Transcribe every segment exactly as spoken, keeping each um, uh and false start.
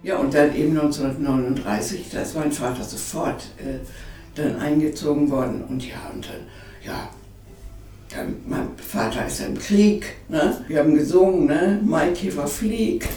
Ja, und dann eben neunzehnhundertneununddreißig, da ist mein Vater sofort äh, dann eingezogen worden. Und ja, und dann, ja, dann, mein Vater ist im Krieg, ne? Wir haben gesungen, ne? Maikäfer fliegt.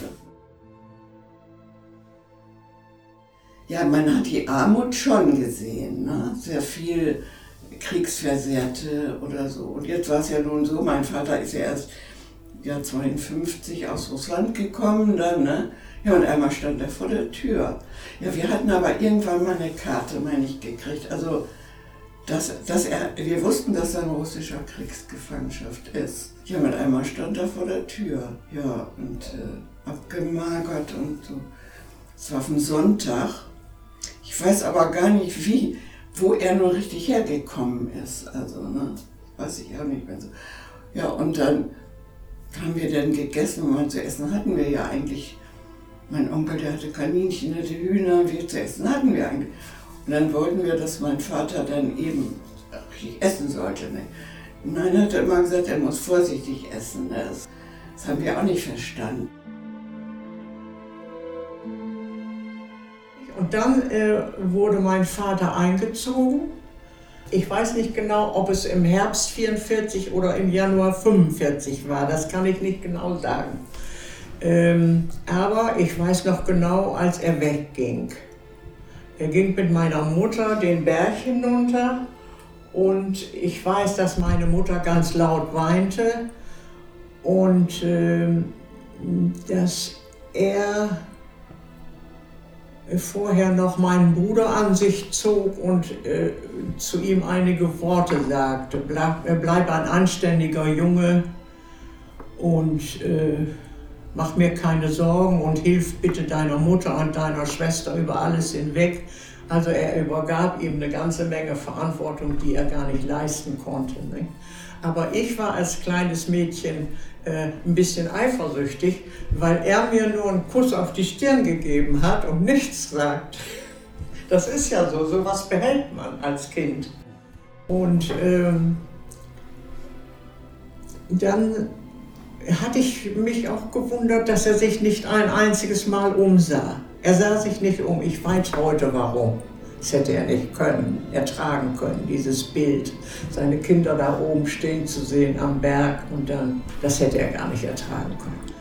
Ja, man hat die Armut schon gesehen, ne? Sehr viel Kriegsversehrte oder so. Und jetzt war es ja nun so, mein Vater ist ja erst ja, zweiundfünfzig aus Russland gekommen, dann, ne? Ja, und einmal stand er vor der Tür. Ja, wir hatten aber irgendwann mal eine Karte, meine ich, gekriegt. Also, dass, dass er, wir wussten, dass er in russischer Kriegsgefangenschaft ist. Ja, mit einmal stand er vor der Tür. Ja, und äh, abgemagert und so. Es war auf dem Sonntag. Ich weiß aber gar nicht, wie, wo er nur richtig hergekommen ist. Also, ne, weiß ich auch nicht mehr so. Ja, und dann haben wir dann gegessen, und mal zu essen hatten wir ja eigentlich. Mein Onkel, der hatte Kaninchen, hatte Hühner, wir zu essen hatten wir eigentlich. Und dann wollten wir, dass mein Vater dann eben richtig essen sollte. Ne? Nein, er hat immer gesagt, er muss vorsichtig essen. Ne? Das, das haben wir auch nicht verstanden. Und dann äh, wurde mein Vater eingezogen. Ich weiß nicht genau, ob es im Herbst vierundvierzig oder im Januar fünfundvierzig war. Das kann ich nicht genau sagen. Ähm, aber ich weiß noch genau, als er wegging. Er ging mit meiner Mutter den Berg hinunter und ich weiß, dass meine Mutter ganz laut weinte und ähm, dass er vorher noch meinen Bruder an sich zog und äh, zu ihm einige Worte sagte. Bleib, bleib ein anständiger Junge und äh, mach mir keine Sorgen und hilf bitte deiner Mutter und deiner Schwester über alles hinweg. Also er übergab ihm eine ganze Menge Verantwortung, die er gar nicht leisten konnte. Ne? Aber ich war als kleines Mädchen äh, ein bisschen eifersüchtig, weil er mir nur einen Kuss auf die Stirn gegeben hat und nichts sagt. Das ist ja so, sowas behält man als Kind. Und ähm, dann hatte ich mich auch gewundert, dass er sich nicht ein einziges Mal umsah. Er sah sich nicht um. Ich weiß heute warum. Das hätte er nicht können, ertragen können, dieses Bild. Seine Kinder da oben stehen zu sehen am Berg und dann, das hätte er gar nicht ertragen können.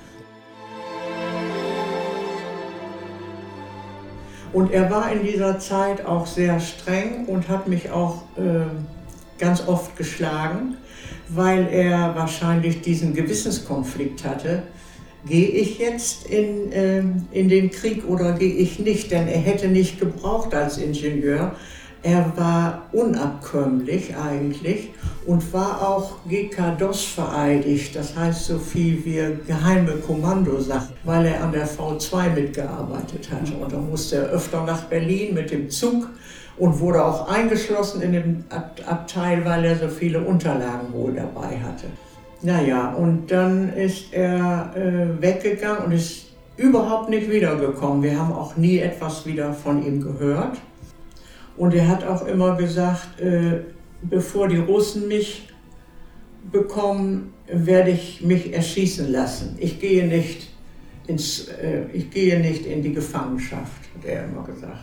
Und er war in dieser Zeit auch sehr streng und hat mich auch äh, ganz oft geschlagen, weil er wahrscheinlich diesen Gewissenskonflikt hatte. Gehe ich jetzt in, äh, in den Krieg oder gehe ich nicht? Denn er hätte nicht gebraucht als Ingenieur. Er war unabkömmlich eigentlich und war auch G K D O S vereidigt, das heißt so viel wie geheime Kommandosachen, weil er an der V zwei mitgearbeitet hat. Und da musste er öfter nach Berlin mit dem Zug und wurde auch eingeschlossen in dem Abteil, weil er so viele Unterlagen wohl dabei hatte. Naja, und dann ist er äh, weggegangen und ist überhaupt nicht wiedergekommen. Wir haben auch nie etwas wieder von ihm gehört. Und er hat auch immer gesagt, äh, bevor die Russen mich bekommen, werde ich mich erschießen lassen. Ich gehe nicht, ins, äh, ich gehe nicht in die Gefangenschaft, hat er immer gesagt.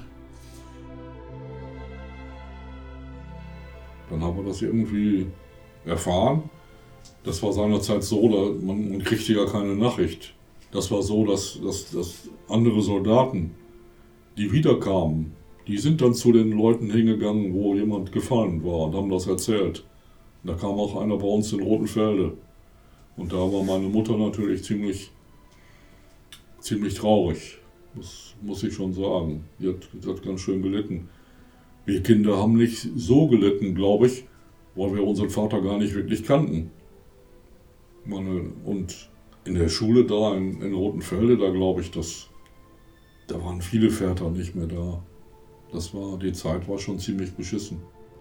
Dann haben wir das irgendwie erfahren. Das war seinerzeit so, da, man, man kriegte ja keine Nachricht. Das war so, dass, dass, dass andere Soldaten, die wiederkamen, die sind dann zu den Leuten hingegangen, wo jemand gefallen war und haben das erzählt. Da kam auch einer bei uns in Rotenfelde. Und da war meine Mutter natürlich ziemlich, ziemlich traurig. Das muss ich schon sagen. Die hat, die hat ganz schön gelitten. Wir Kinder haben nicht so gelitten, glaube ich, weil wir unseren Vater gar nicht wirklich kannten. Meine, und in der Schule da in, in Rotenfelde, da glaube ich, dass, da waren viele Väter nicht mehr da. Das war, die Zeit war schon ziemlich beschissen.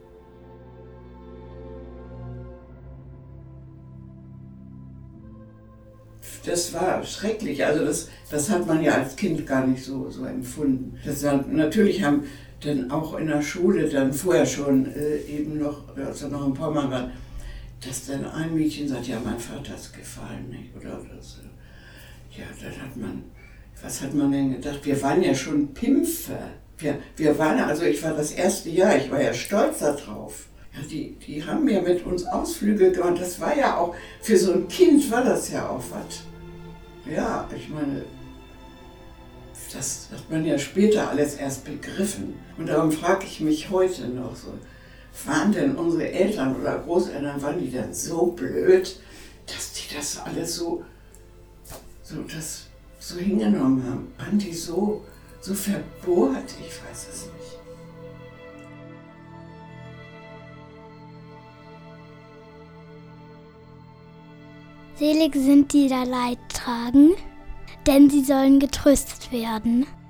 Das war schrecklich, also das, das hat man ja als Kind gar nicht so, so empfunden. Das war, natürlich haben dann auch in der Schule dann vorher schon äh, eben noch, als er noch in Pommern war, dass dann ein Mädchen sagt, ja, mein Vater ist gefallen, nicht? Oder das, ja, dann hat man, was hat man denn gedacht? Wir waren ja schon Pimpfe. Wir, wir waren, also ich war das erste Jahr, ich war ja stolz darauf. Ja, die, die haben ja mit uns Ausflüge gemacht. Das war ja auch, für so ein Kind war das ja auch was. Ja, ich meine, das hat man ja später alles erst begriffen. Und darum frage ich mich heute noch so, waren denn unsere Eltern oder Großeltern, waren die dann so blöd, dass die das alles so, so, das, so hingenommen haben? Waren die so, so verbohrt? Ich weiß es nicht. Selig sind die da Leid tragen, denn sie sollen getröstet werden.